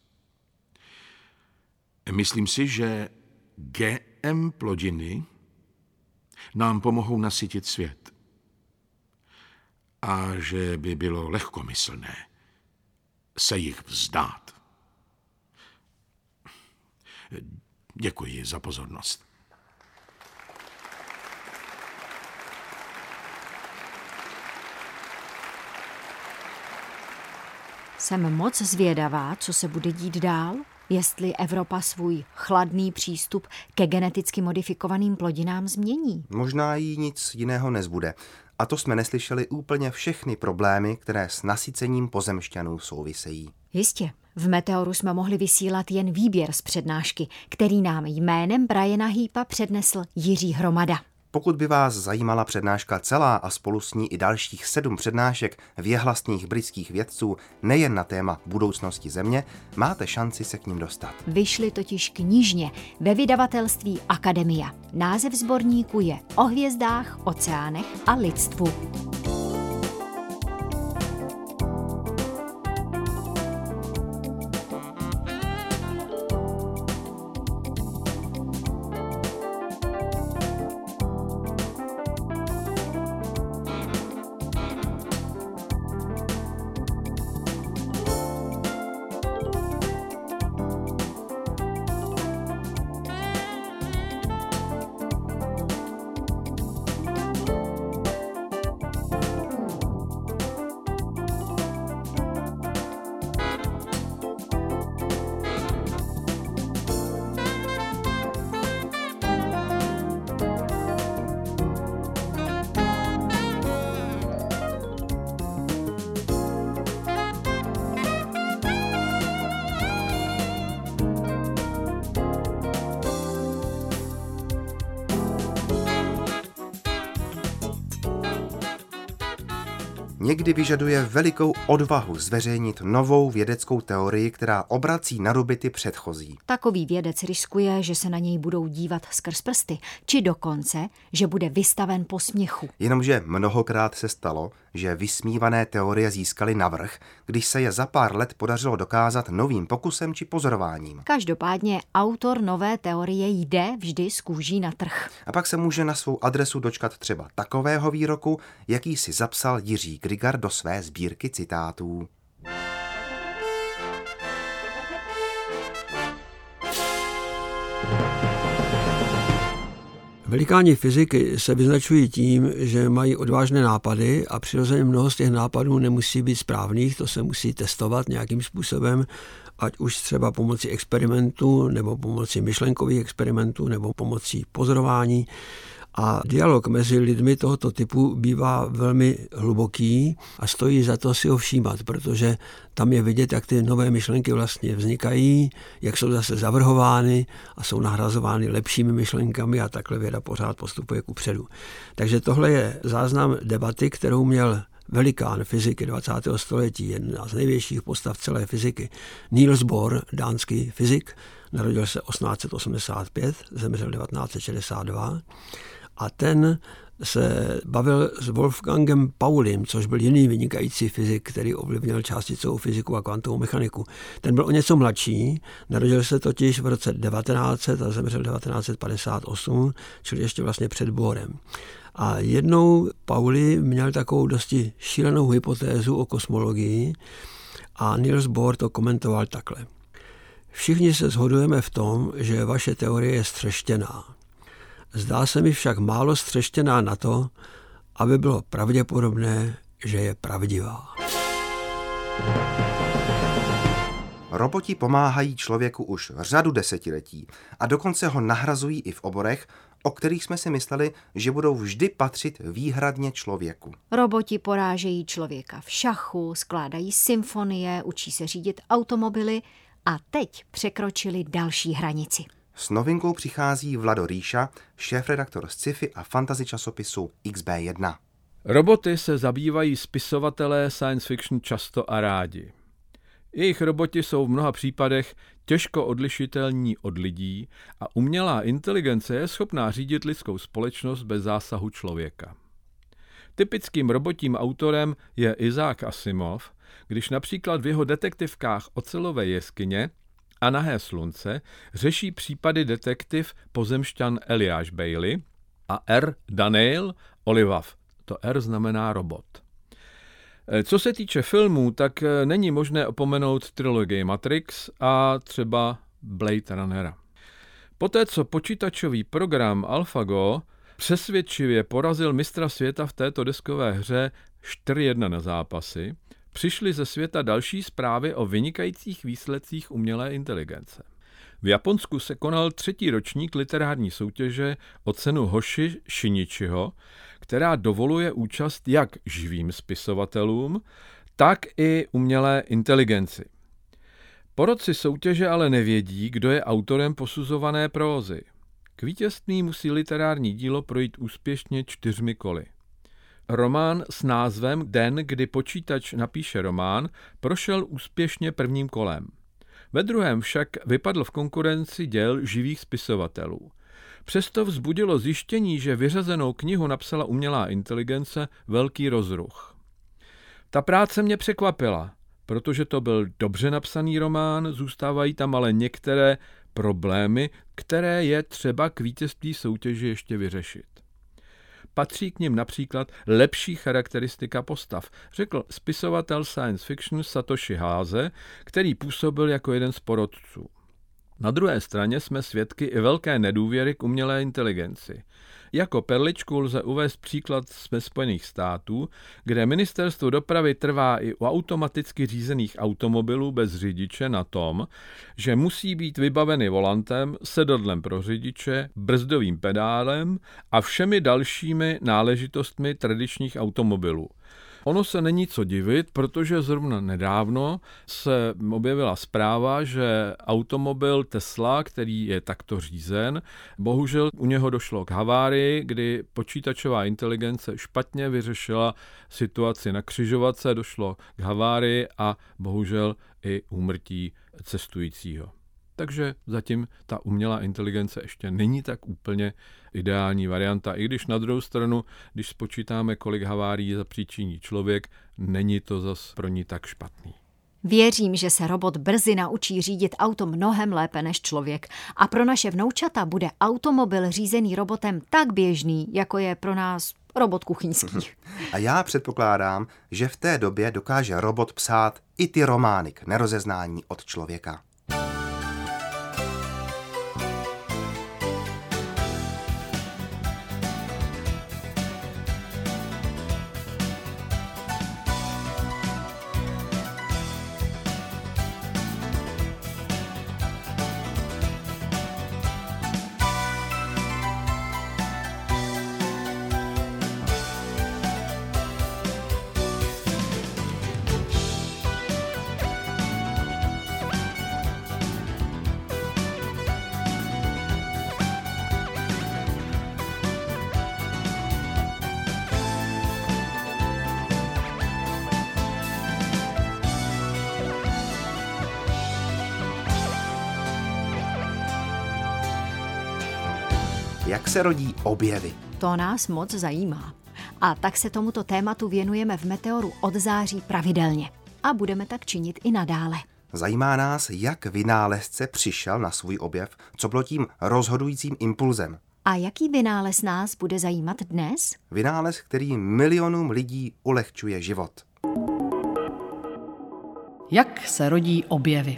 Myslím si, že GM plodiny nám pomohou nasytit svět a že by bylo lehkomyslné se jich vzdát. Děkuji za pozornost. Jsem moc zvědavá, co se bude dít dál, jestli Evropa svůj chladný přístup ke geneticky modifikovaným plodinám změní. Možná jí nic jiného nezbude. A to jsme neslyšeli úplně všechny problémy, které s nasycením pozemšťanů souvisejí. Jistě, v Meteoru jsme mohli vysílat jen výběr z přednášky, který nám jménem Briana Heapa přednesl Jiří Hromada. Pokud by vás zajímala přednáška celá a spolu s ní i dalších 7 přednášek věhlasných britských vědců nejen na téma budoucnosti Země, máte šanci se k ním dostat. Vyšly totiž knižně ve vydavatelství Akademia. Název sborníku je O hvězdách, oceánech a lidstvu. Někdy vyžaduje velikou odvahu zveřejnit novou vědeckou teorii, která obrací na ruby ty předchozí. Takový vědec riskuje, že se na něj budou dívat skrz prsty, či dokonce, že bude vystaven posměchu. Jenomže mnohokrát se stalo, že vysmívané teorie získaly navrch, když se je za pár let podařilo dokázat novým pokusem či pozorováním. Každopádně autor nové teorie jde vždy z kůží na trh. A pak se může na svou adresu dočkat třeba takového výroku, jaký si zapsal Jiří Grigar do své sbírky citátů. Velikáni fyziky se vyznačují tím, že mají odvážné nápady a přirozeně mnoho z těch nápadů nemusí být správných, to se musí testovat nějakým způsobem, ať už třeba pomocí experimentů, nebo pomocí myšlenkových experimentů, nebo pomocí pozorování. A dialog mezi lidmi tohoto typu bývá velmi hluboký a stojí za to si ho všímat, protože tam je vidět, jak ty nové myšlenky vlastně vznikají, jak jsou zase zavrhovány a jsou nahrazovány lepšími myšlenkami a takhle věda pořád postupuje kupředu. Takže tohle je záznam debaty, kterou měl velikán fyziky 20. století, jedna z největších postav celé fyziky, Niels Bohr, dánský fyzik, narodil se 1885, zemřel 1962 a ten se bavil s Wolfgangem Paulim, což byl jiný vynikající fyzik, který ovlivnil částicovou fyziku a kvantovou mechaniku. Ten byl o něco mladší, narodil se totiž v roce 1900 a zemřel 1958, čili ještě vlastně před Bohrem. A jednou Pauli měl takovou dosti šílenou hypotézu o kosmologii a Niels Bohr to komentoval takhle. Všichni se shodujeme v tom, že vaše teorie je střeštěná. Zdá se mi však málo střeštěná na to, aby bylo pravděpodobné, že je pravdivá. Roboti pomáhají člověku už řadu desetiletí a dokonce ho nahrazují i v oborech, o kterých jsme si mysleli, že budou vždy patřit výhradně člověku. Roboti porážejí člověka v šachu, skládají symfonie, učí se řídit automobily a teď překročili další hranici. S novinkou přichází Vlado Ríša, šéfredaktor sci-fi a fantasy časopisu XB1. Roboty se zabývají spisovatelé science fiction často a rádi. Jejich roboti jsou v mnoha případech těžko odlišitelní od lidí a umělá inteligence je schopná řídit lidskou společnost bez zásahu člověka. Typickým robotím autorem je Isaac Asimov, když například v jeho detektivkách Ocelové jeskyně a Nahé slunce řeší případy detektiv pozemšťan Eliáš Bailey a R. Daniel Olivav. To R znamená robot. Co se týče filmů, tak není možné opomenout trilogii Matrix a třeba Blade Runnera. Poté, co počítačový program AlphaGo přesvědčivě porazil mistra světa v této deskové hře 4-1 na zápasy, přišly ze světa další zprávy o vynikajících výsledcích umělé inteligence. V Japonsku se konal 3. ročník literární soutěže o cenu Hoshi Shinichiho, která dovoluje účast jak živým spisovatelům, tak i umělé inteligenci. Porotci soutěže ale nevědí, kdo je autorem posuzované prózy. K vítězství musí literární dílo projít úspěšně 4 koly. Román s názvem Den, kdy počítač napíše román, prošel úspěšně 1. kolem. Ve druhém však vypadl v konkurenci děl živých spisovatelů. Přesto vzbudilo zjištění, že vyřazenou knihu napsala umělá inteligence, velký rozruch. Ta práce mě překvapila, protože to byl dobře napsaný román, zůstávají tam ale některé problémy, které je třeba k vítězství soutěže ještě vyřešit. Patří k nim například lepší charakteristika postav, řekl spisovatel science fiction Satoshi Hase, který působil jako jeden z porotců. Na druhé straně jsme svědky i velké nedůvěry k umělé inteligenci. Jako perličku lze uvést příklad ze Spojených států, kde ministerstvo dopravy trvá i u automaticky řízených automobilů bez řidiče na tom, že musí být vybaveny volantem, sedadlem pro řidiče, brzdovým pedálem a všemi dalšími náležitostmi tradičních automobilů. Ono se není co divit, protože zrovna nedávno se objevila zpráva, že automobil Tesla, který je takto řízen, bohužel u něho došlo k havárii, kdy počítačová inteligence špatně vyřešila situaci na křižovatce, došlo k havárii a bohužel i úmrtí cestujícího. Takže zatím ta umělá inteligence ještě není tak úplně ideální varianta, i když na druhou stranu, když spočítáme, kolik havárií zapříčiní člověk, není to zas pro ní tak špatný. Věřím, že se robot brzy naučí řídit auto mnohem lépe než člověk a pro naše vnoučata bude automobil řízený robotem tak běžný, jako je pro nás robot kuchyňský. A já předpokládám, že v té době dokáže robot psát i ty romány k nerozeznání od člověka. Jak se rodí objevy? To nás moc zajímá. A tak se tomuto tématu věnujeme v Meteoru od září pravidelně. A budeme tak činit i nadále. Zajímá nás, jak vynálezce přišel na svůj objev, co bylo tím rozhodujícím impulzem. A jaký vynález nás bude zajímat dnes? Vynález, který milionům lidí ulehčuje život. Jak se rodí objevy?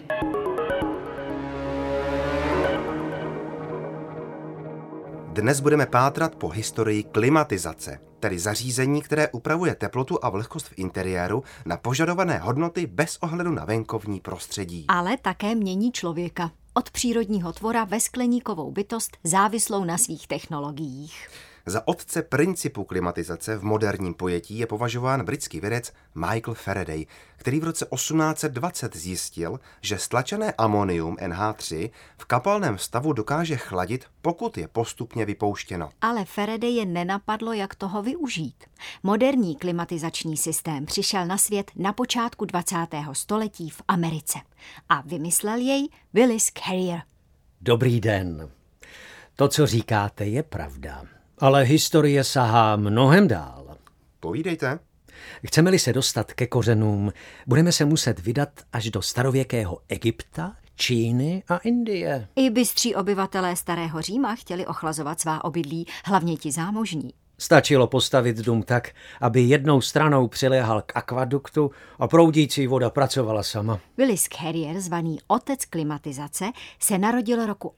Dnes budeme pátrat po historii klimatizace, tedy zařízení, které upravuje teplotu a vlhkost v interiéru na požadované hodnoty bez ohledu na venkovní prostředí. Ale také mění člověka. Od přírodního tvora ve skleníkovou bytost závislou na svých technologiích. Za otce principu klimatizace v moderním pojetí je považován britský vědec Michael Faraday, který v roce 1820 zjistil, že stlačené amonium NH3 v kapalném stavu dokáže chladit, pokud je postupně vypouštěno. Ale Faraday je nenapadlo, jak toho využít. Moderní klimatizační systém přišel na svět na počátku 20. století v Americe. A vymyslel jej Willis Carrier. Dobrý den. To, co říkáte, je pravda. Ale historie sahá mnohem dál. Povídejte. Chceme-li se dostat ke kořenům, budeme se muset vydat až do starověkého Egypta, Číny a Indie. I bystří obyvatelé Starého Říma chtěli ochlazovat svá obydlí, hlavně ti zámožní. Stačilo postavit dům tak, aby jednou stranou přiléhal k akvaduktu a proudící voda pracovala sama. Willis Carrier, zvaný otec klimatizace, se narodil roku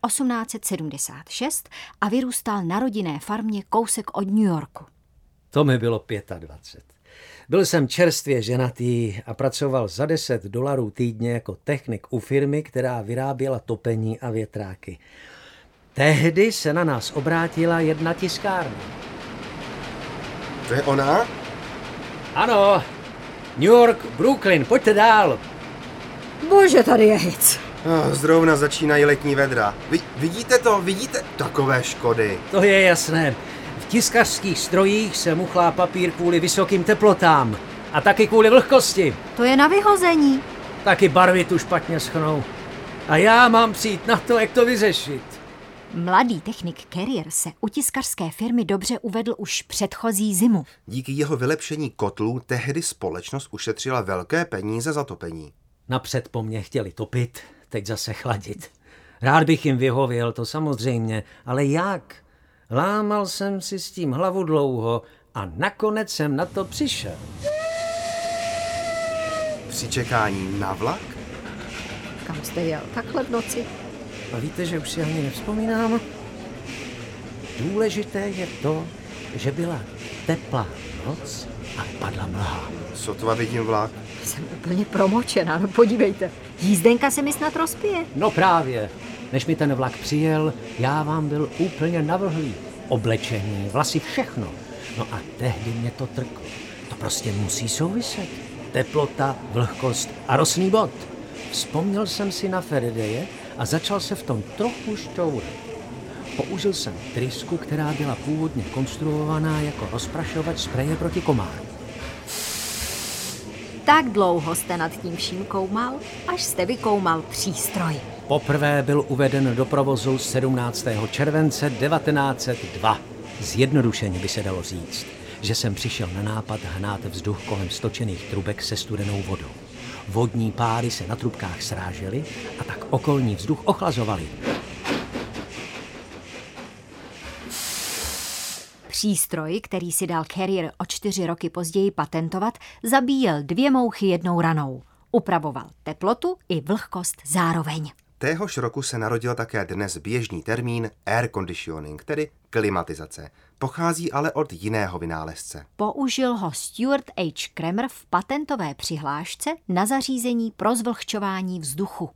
1876 a vyrůstal na rodinné farmě kousek od New Yorku. To mi bylo 25. Byl jsem čerstvě ženatý a pracoval za $10 týdně jako technik u firmy, která vyráběla topení a větráky. Tehdy se na nás obrátila jedna tiskárna. To je ona? Ano, New York, Brooklyn, pojďte dál. Bože, tady je hic. Zrovna začínají letní vedra. Vidíte to? Vidíte? Takové škody. To je jasné. V tiskařských strojích se muchlá papír kvůli vysokým teplotám a taky kvůli vlhkosti. To je na vyhození. Taky barvy tu špatně schnou. A já mám přijít na to, jak to vyřešit. Mladý technik Carrier se u tiskařské firmy dobře uvedl už předchozí zimu. Díky jeho vylepšení kotlů tehdy společnost ušetřila velké peníze za topení. Napřed po mně chtěli topit, teď zase chladit. Rád bych jim vyhověl, to samozřejmě, ale jak? Lámal jsem si s tím hlavu dlouho a nakonec jsem na to přišel. Při čekání na vlak? Kam jste jel takhle v noci? A víte, že už si ani nevzpomínám? Důležité je to, že byla teplá noc a padla mlha. Sotva vidím vlak. Jsem úplně promočená, no podívejte. Jízdenka se mi snad rozpije. No právě. Než mi ten vlak přijel, já vám byl úplně navlhlý. Oblečení, vlasy, všechno. No a tehdy mě to trklo. To prostě musí souviset. Teplota, vlhkost a rosný bod. Vzpomněl jsem si na Faradaye a začal se v tom trochu šťourat. Použil jsem trysku, která byla původně konstruovaná jako rozprašovač spreje proti komárům. Tak dlouho jste nad tím vším koumal, až jste vykoumal přístroj. Poprvé byl uveden do provozu 17. července 1902. Zjednodušeně by se dalo říct, že jsem přišel na nápad hnát vzduch kolem stočených trubek se studenou vodou. Vodní páry se na trubkách srážely a tak okolní vzduch ochlazovaly. Přístroj, který si dal Carrier o 4 roky později patentovat, zabíjel 2 mouchy jednou ranou. Upravoval teplotu i vlhkost zároveň. Téhož roku se narodil také dnes běžný termín air conditioning, tedy klimatizace. Pochází ale od jiného vynálezce. Použil ho Stuart H. Kramer v patentové přihlášce na zařízení pro zvlhčování vzduchu.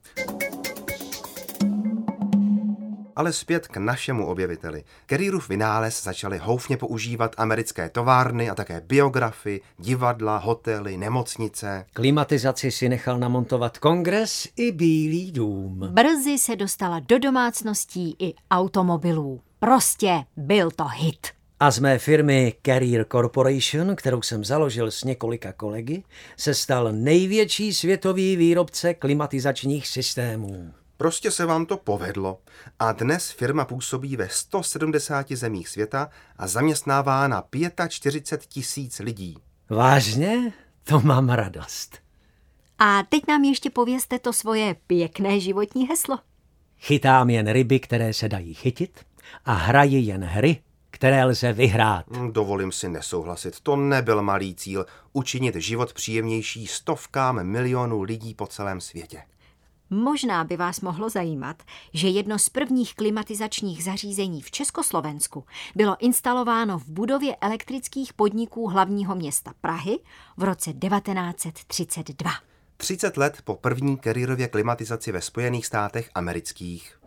Ale zpět k našemu objeviteli. Carrierův vynález začaly houfně používat americké továrny a také biografy, divadla, hotely, nemocnice. Klimatizaci si nechal namontovat Kongres i Bílý dům. Brzy se dostala do domácností i automobilů. Prostě byl to hit. A z mé firmy Carrier Corporation, kterou jsem založil s několika kolegy, se stal největší světový výrobce klimatizačních systémů. Prostě se vám to povedlo a dnes firma působí ve 170 zemích světa a zaměstnává na 45 000 lidí. Vážně? To mám radost. A teď nám ještě povězte to svoje pěkné životní heslo. Chytám jen ryby, které se dají chytit a hraji jen hry, které lze vyhrát. Dovolím si nesouhlasit, to nebyl malý cíl, učinit život příjemnější stovkám milionů lidí po celém světě. Možná by vás mohlo zajímat, že jedno z prvních klimatizačních zařízení v Československu bylo instalováno v budově elektrických podniků hlavního města Prahy v roce 1932. 30 let po první Carrierově klimatizaci ve Spojených státech amerických.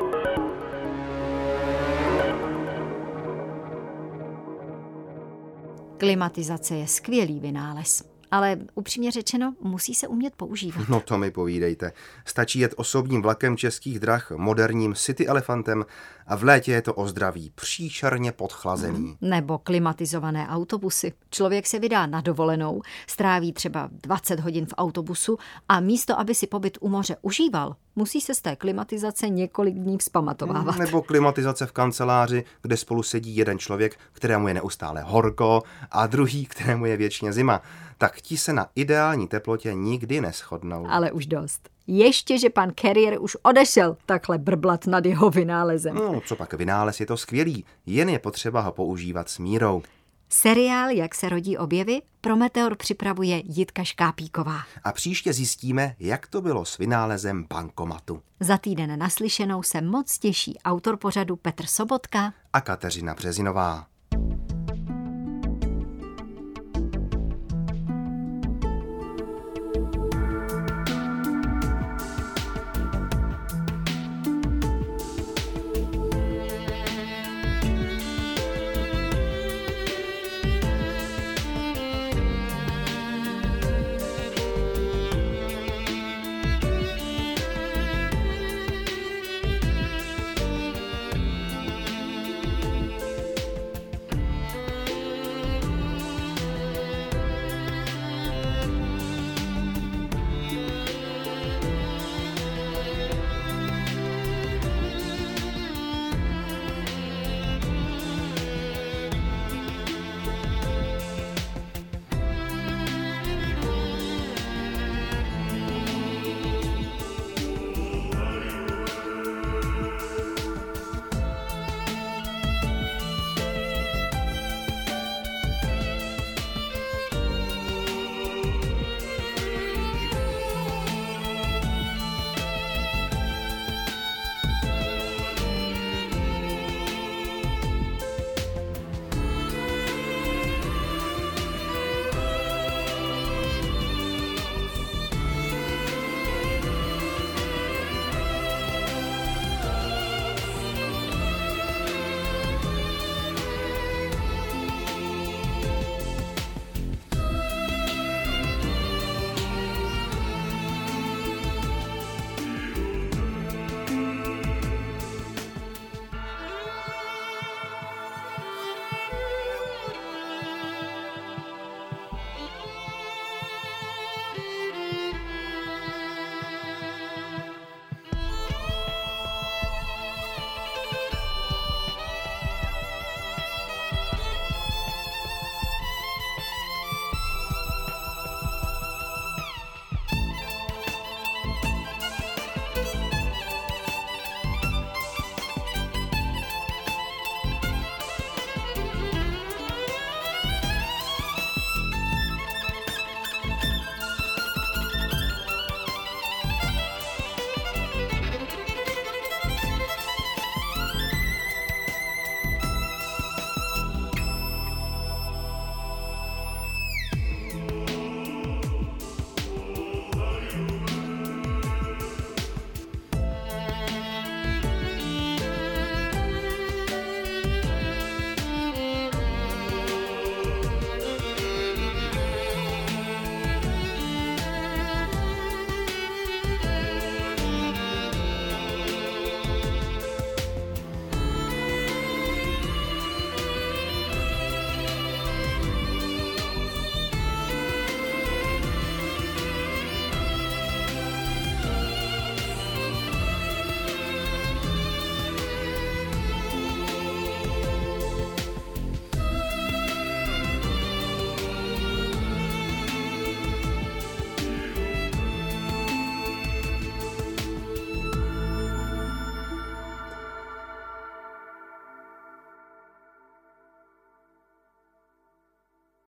Klimatizace je skvělý vynález. Ale upřímně řečeno, musí se umět používat. No to mi povídejte. Stačí jet osobním vlakem Českých drah, moderním City Elefantem a v létě je to o zdraví příšerně podchlazený. Nebo klimatizované autobusy. Člověk se vydá na dovolenou, stráví třeba 20 hodin v autobusu a místo, aby si pobyt u moře užíval, musí se z té klimatizace několik dní vzpamatovávat. Nebo klimatizace v kanceláři, kde spolu sedí jeden člověk, kterému je neustále horko, a druhý, kterému je věčně zima. Tak ti se na ideální teplotě nikdy neshodnou. Ale už dost. Ještě, že pan Carrier už odešel takhle brblat nad jeho vynálezem. No, co pak vynález, je to skvělý, jen je potřeba ho používat s mírou. Seriál Jak se rodí objevy pro Meteor připravuje Jitka Škápíková. A příště zjistíme, jak to bylo s vynálezem bankomatu. Za týden naslyšenou se moc těší autor pořadu Petr Sobotka a Kateřina Březinová.